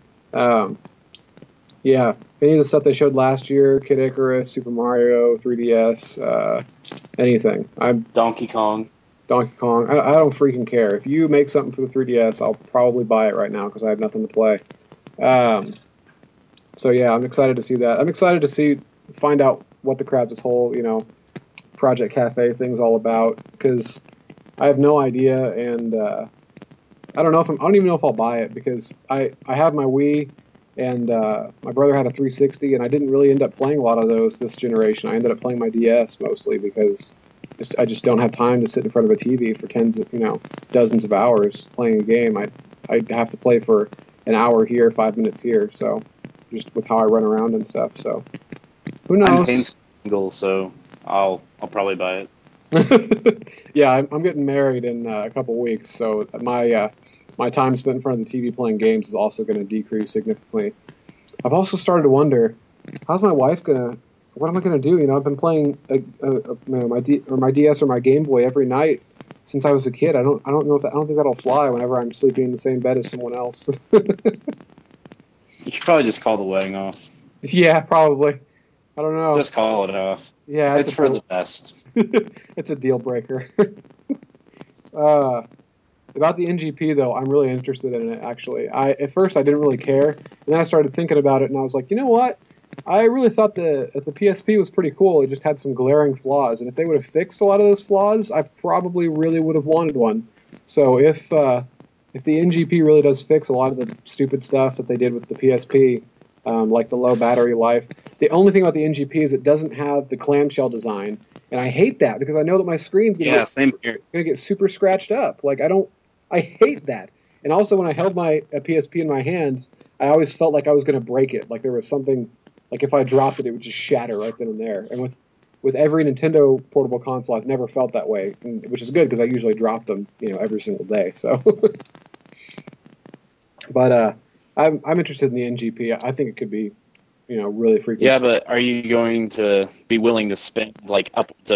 yeah. Any of the stuff they showed last year, Kid Icarus, Super Mario, 3DS, anything.
Donkey Kong.
I don't freaking care. If you make something for the 3DS, I'll probably buy it right now because I have nothing to play. So yeah, I'm excited to see that. I'm excited to find out what the crap this whole, Project Cafe thing's all about, because I have no idea, and I don't even know if I'll buy it, because I have my Wii, and my brother had a 360, and I didn't really end up playing a lot of those this generation. I ended up playing my DS mostly because I just don't have time to sit in front of a TV for dozens of hours playing a game. I have to play for an hour here, 5 minutes here, so just with how I run around and stuff. So who knows?
I'm painfully single, so I'll probably buy it.
Yeah, I'm getting married in a couple weeks, so my time spent in front of the TV playing games is also going to decrease significantly. I've also started to wonder, what am I gonna do? I've been playing my DS or my Game Boy every night since I was a kid. I don't think that'll fly whenever I'm sleeping in the same bed as someone else.
You should probably just call the wedding off.
Yeah, probably. I don't know.
Just call it off.
Yeah,
it's for the best.
It's a deal breaker. About the NGP though, I'm really interested in it. Actually, at first I didn't really care, and then I started thinking about it, and I was like, you know what? I really thought the PSP was pretty cool. It just had some glaring flaws, and if they would have fixed a lot of those flaws, I probably really would have wanted one. So if the NGP really does fix a lot of the stupid stuff that they did with the PSP, like the low battery life, the only thing about the NGP is it doesn't have the clamshell design, and I hate that because I know that my screen's gonna get super scratched up. I hate that. And also, when I held a PSP in my hands, I always felt like I was going to break it. Like there was something, Like if I dropped it, it would just shatter right then and there. And with every Nintendo portable console, I've never felt that way, which is good because I usually drop them, every single day. So, but I'm interested in the NGP. I think it could be, really freaking.
Yeah, but are you going to be willing to spend like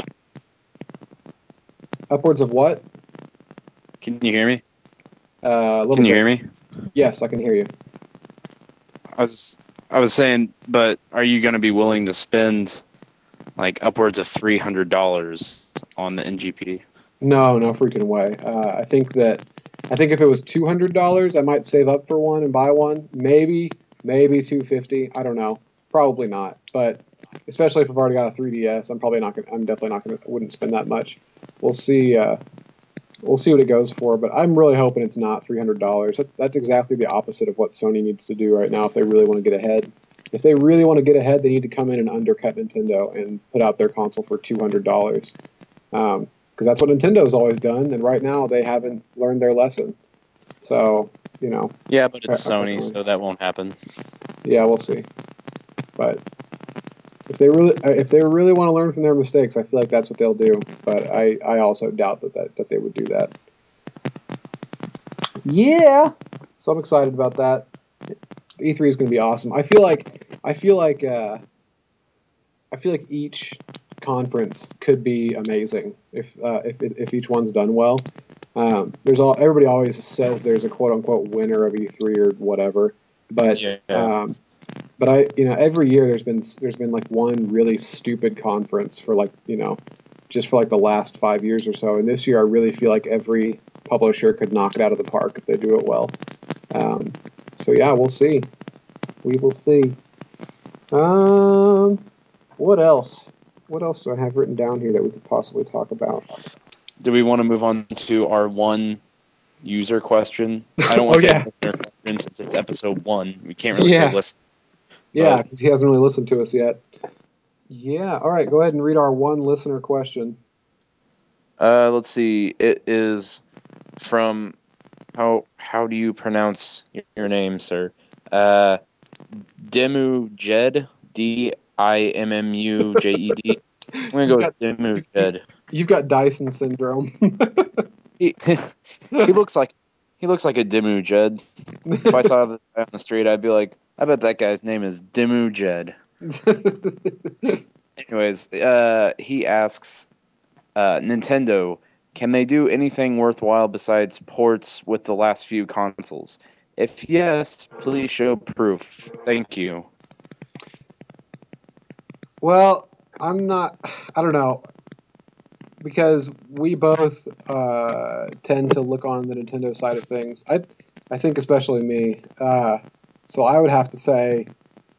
upwards of what?
Can you hear me?
A little
Can you
bit.
hear me?
Yes, I can hear you.
I was saying, but are you going to be willing to spend like upwards of $300 on the NGP?
No freaking way. I think if it was $200, I might save up for one and buy one. Maybe $250. I don't know. Probably not. But especially if I've already got a 3DS, I'm definitely not gonna. Wouldn't spend that much. We'll see. We'll see what it goes for. But I'm really hoping it's not $300. That's exactly the opposite of what Sony needs to do right now if they really want to get ahead. If they really want to get ahead, they need to come in and undercut Nintendo and put out their console for $200. Because that's what Nintendo's always done, and right now they haven't learned their lesson. So,
Yeah, but it's Sony, so that won't happen.
Yeah, we'll see. But if they really want to learn from their mistakes, I feel like that's what they'll do. But I also doubt that they would do that. Yeah. So I'm excited about that. E3 is going to be awesome. I feel like each conference could be amazing if each one's done well. Everybody always says there's a quote unquote winner of E3 or whatever, but every year there's been like one really stupid conference for just for like the last 5 years or so, and this year I really feel like every publisher could knock it out of the park if they do it well. So yeah, we'll see. We will see. What else? What else do I have written down here that we could possibly talk about?
Do we want to move on to our one user question? I don't want to say listener question since it's episode 1. We can't really say listen.
Yeah, because he hasn't really listened to us yet. Yeah, all right, go ahead and read our one listener question.
Let's see. It is from how do you pronounce your name, sir? Dimmu Jed, Dimmujed. I'm gonna go with Dimmu Jed.
You've got Dyson syndrome.
he looks like a Dimmu Jed. If I saw this guy on the street, I'd be like, I bet that guy's name is Dimmu Jed. Anyways, he asks, Nintendo, can they do anything worthwhile besides ports with the last few consoles? If yes, please show proof. Thank you.
Well, I don't know, because we both tend to look on the Nintendo side of things. I think especially me. So I would have to say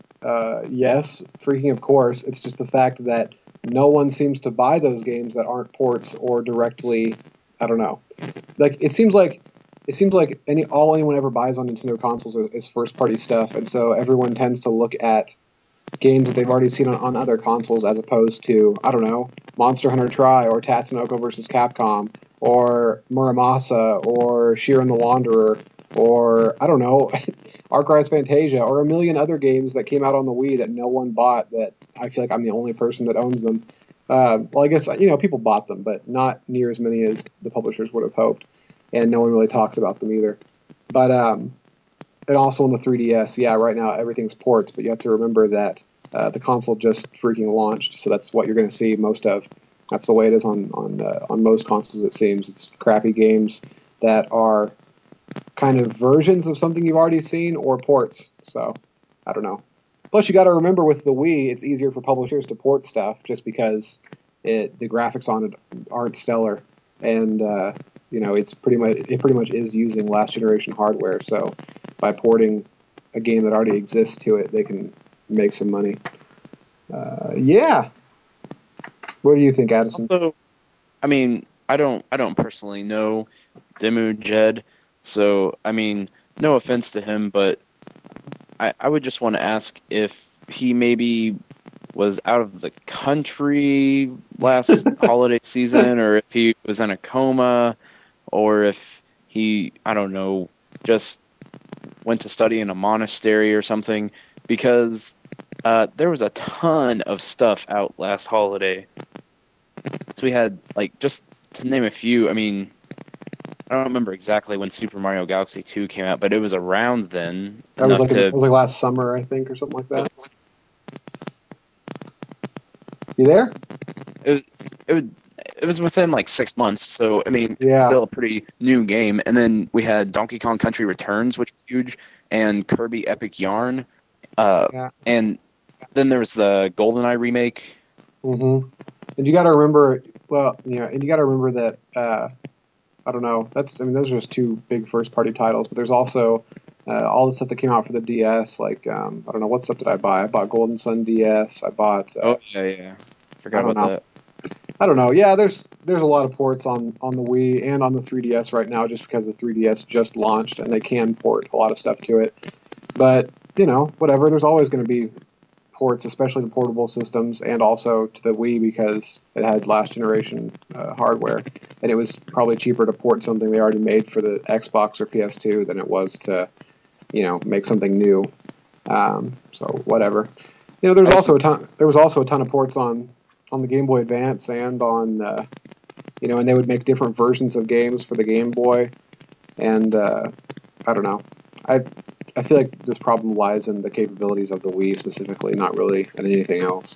yes, freaking of course. It's just the fact that no one seems to buy those games that aren't ports or directly. I don't know. Like it seems like anyone ever buys on Nintendo consoles is first party stuff, and so everyone tends to look at games that they've already seen on other consoles as opposed to, I don't know, Monster Hunter Tri or Tatsunoko vs. Capcom or Muramasa or Shiren the Wanderer or, I don't know, Arc-Rise Fantasia or a million other games that came out on the Wii that no one bought, that I feel like I'm the only person that owns them. Well, I guess, people bought them, but not near as many as the publishers would have hoped, and no one really talks about them either. But and also on the 3DS, yeah, right now everything's ports, but you have to remember that the console just freaking launched, so that's what you're going to see most of. That's the way it is on most consoles, it seems. It's crappy games that are kind of versions of something you've already seen or ports, so I don't know. Plus, you got to remember with the Wii, it's easier for publishers to port stuff just because the graphics on it aren't stellar, and it pretty much is using last generation hardware, so by porting a game that already exists to it, they can make some money. Yeah. What do you think, Addison?
Also, I mean, I don't personally know Dimmu Jed, so I mean, no offense to him, but I would just want to ask if he maybe was out of the country last holiday season, or if he was in a coma, or if he, I don't know, just went to study in a monastery or something, because There was a ton of stuff out last holiday. So we had, like, just to name a few, I mean, I don't remember exactly when Super Mario Galaxy 2 came out, but it was around then
That was
enough
like
to.
it was like last summer, I think, or something like that. You there?
It, it, it was within like 6 months, so I mean,
Yeah.
still a pretty new game. And then we had Donkey Kong Country Returns, which was huge, and Kirby Epic Yarn.
Yeah.
And then there was the GoldenEye remake.
Mm-hmm. And you got to remember, well, yeah, and you got to remember that. I don't know. Those are just two big first-party titles, but there's also all the stuff that came out for the DS. Like, I don't know, what stuff did I buy? I bought Golden Sun DS. I bought.
Oh yeah,
I
forgot
don't
about
know.
that.
I don't know. Yeah, there's a lot of ports on the Wii and on the 3DS right now, just because the 3DS just launched and they can port a lot of stuff to it. But whatever. There's always going to be ports, especially to portable systems, and also to the Wii because it had last generation hardware, and it was probably cheaper to port something they already made for the Xbox or PS2 than it was to make something new. So whatever. There's also a ton. There was also a ton of ports on the Game Boy Advance and on and they would make different versions of games for the Game Boy, and I don't know. I feel like this problem lies in the capabilities of the Wii specifically, not really in anything else.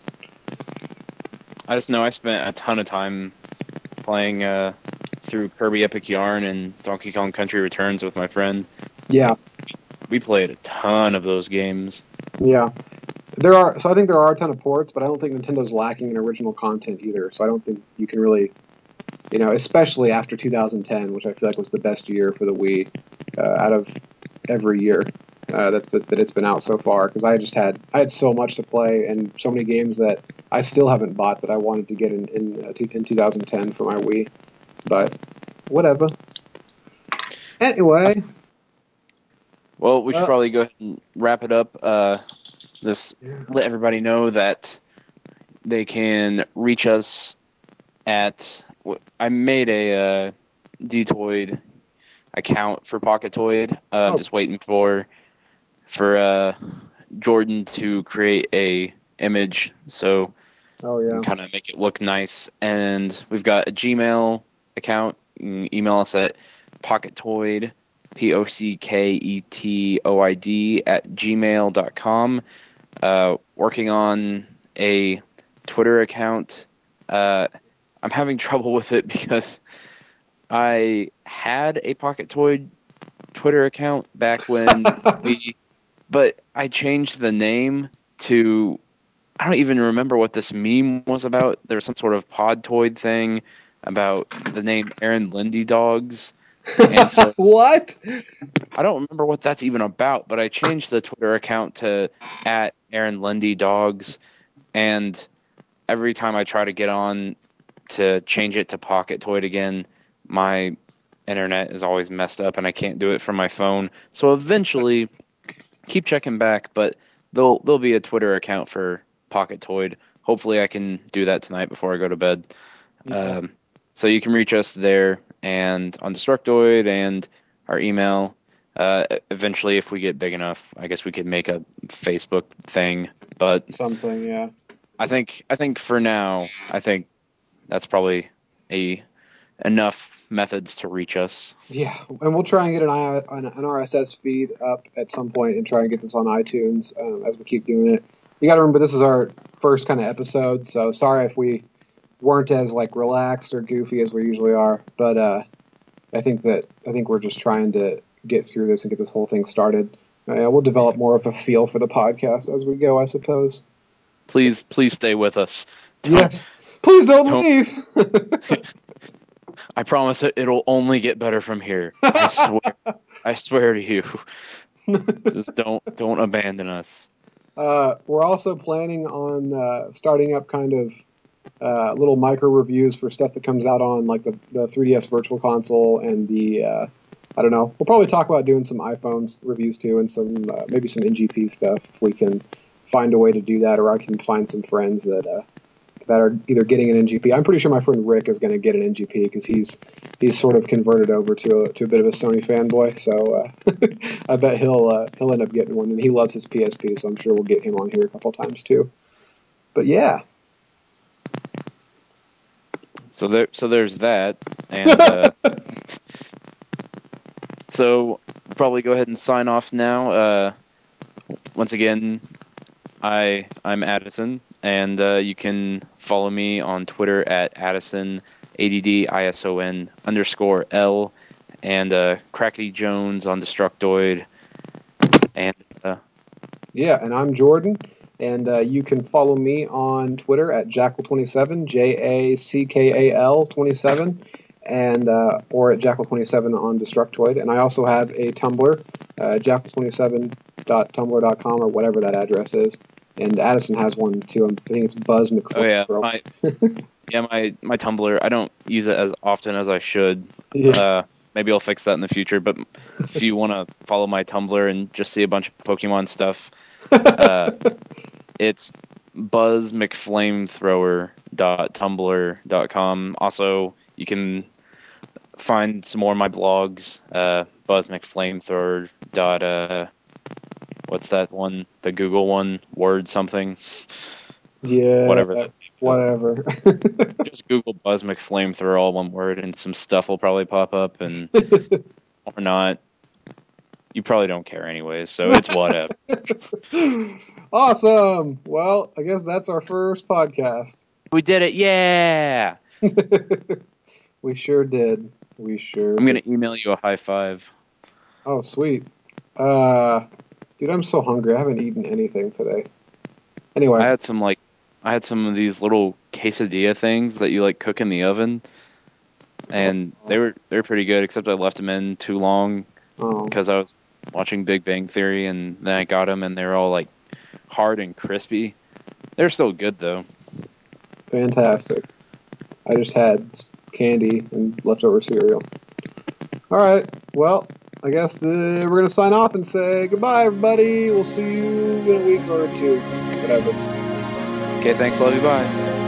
I just know I spent a ton of time playing through Kirby Epic Yarn and Donkey Kong Country Returns with my friend.
Yeah,
We played a ton of those games.
yeah. So I think there are a ton of ports, but I don't think Nintendo's lacking in original content either. So I don't think you can really, especially after 2010, which I feel like was the best year for the Wii out of every year that it's been out so far. Because I had so much to play and so many games that I still haven't bought that I wanted to get in 2010 for my Wii. But whatever. Anyway.
Well, we should probably go ahead and wrap it up. Let everybody know that they can reach us at. I made a Dtoid account for Pocketoid. I'm just waiting for Jordan to create a image so we can kind of make it look nice. And we've got a Gmail account. You can email us at Pocketoid, POCKETOID @gmail.com. Working on a Twitter account. I'm having trouble with it because I had a Pocketoid Twitter account back when but I changed the name to, I don't even remember what this meme was about. There was some sort of Podtoid thing about the name Aaron Lindy Dogs. And so
What?
I don't remember what that's even about, but I changed the Twitter account to @Aaron Lindy Dogs, and every time I try to get on to change it to Pocketoid again, my internet is always messed up and I can't do it from my phone. So eventually, keep checking back, but there'll be a Twitter account for Pocketoid. Hopefully I can do that tonight before I go to bed.
Yeah.
So you can reach us there and on Destructoid and our email. Eventually, if we get big enough, I guess we could make a Facebook thing. But
Something, yeah.
I think for now, I think that's probably enough methods to reach us.
Yeah, and we'll try and get an RSS feed up at some point and try and get this on iTunes as we keep doing it. You got to remember this is our first kind of episode, so sorry if we weren't as like relaxed or goofy as we usually are. But I think we're just trying to get through this and get this whole thing started. We'll develop more of a feel for the podcast as we go, I suppose.
Please stay with us.
Yes, please don't leave.
I promise it'll only get better from here. I swear. I swear to you. Just don't abandon us.
We're also planning on starting up kind of little micro reviews for stuff that comes out on like the 3DS Virtual Console and the I don't know. We'll probably talk about doing some iPhones reviews too and some maybe some NGP stuff if we can find a way to do that, or I can find some friends that that are either getting an NGP. I'm pretty sure my friend Rick is going to get an NGP because he's sort of converted over to a bit of a Sony fanboy. So I bet he'll end up getting one, and he loves his PSP, so I'm sure we'll get him on here a couple times too. But yeah.
So there's that, and so we'll probably go ahead and sign off now. Once again, I'm Addison, and you can follow me on Twitter at Addison ADDISON_L, and Crackety Jones on Destructoid, and
yeah, and I'm Jordan. And you can follow me on Twitter at Jackal27, JACKAL 27, and or at Jackal27 on Destructoid. And I also have a Tumblr, Jackal27.tumblr.com or whatever that address is. And Addison has one too. I think it's Buzz McFly.
Oh yeah, my Tumblr. I don't use it as often as I should.
Yeah.
Maybe I'll fix that in the future. But if you want to follow my Tumblr and just see a bunch of Pokemon stuff, it's buzzmcflamethrower.tumblr.com. Also, you can find some more of my blogs. Buzzmcflamethrower. What's that one? The Google one? Word something?
Yeah.
Whatever.
Whatever.
Just Google Buzz McFlamethrower, all one word, and some stuff will probably pop up, and or not. You probably don't care anyways, so it's whatever.
Awesome. Well, I guess that's our first podcast.
We did it, yeah!
We sure did. We sure
I'm going to email you a high five.
Oh, sweet. Dude, I'm so hungry. I haven't eaten anything today. Anyway.
I had some of these little quesadilla things that you cook in the oven, and they're pretty good, except I left them in too long because I was watching Big Bang Theory, and then I got them, and they're all hard and crispy. They're still good though.
Fantastic. I just had candy and leftover cereal. All right. Well, I guess we're going to sign off and say goodbye, everybody. We'll see you in a week or two. Whatever.
Okay, thanks. Love you. Bye.